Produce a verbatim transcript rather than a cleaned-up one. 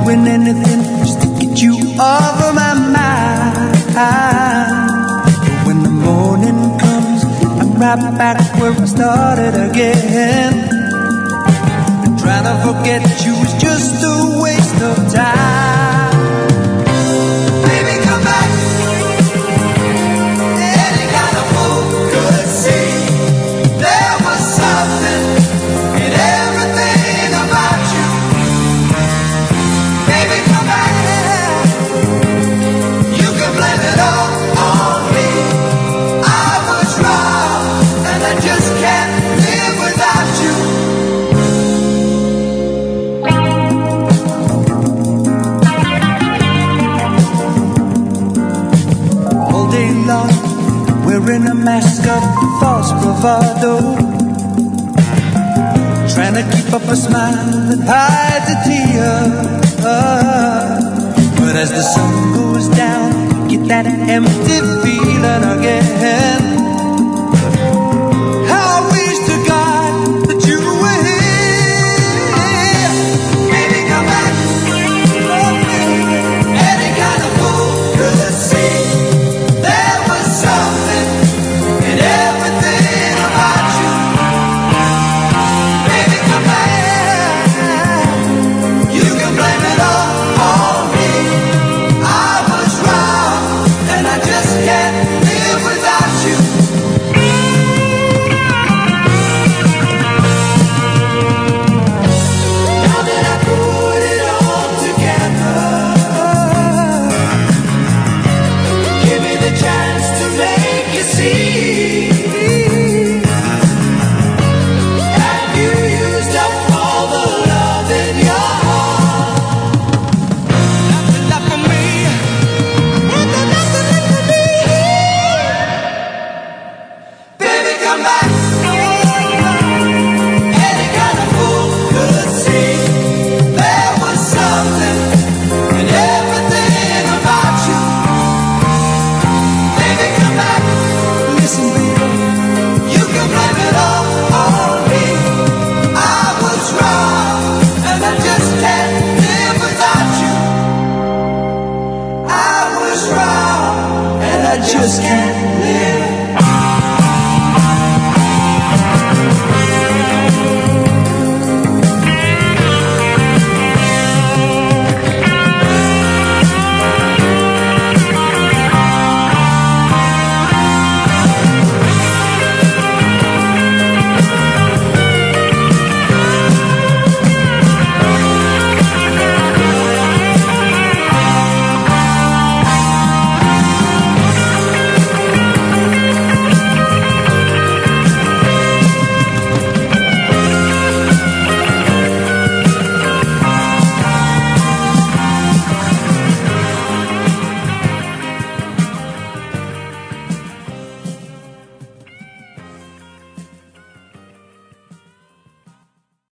doing anything just to get you off of my mind. But when the morning comes, I'm right back where I started again. And trying to forget you is just a waste of time. Baby, come back. Any kind of fool could see there was something in everything about you. Baby, come back. You can blame it all on me. I was wrong, and I just can't live without you. All day long, wearing a mask of false bravado, trying to keep up a smile that hides a tear. But as the sun goes down, you get that empty feeling again.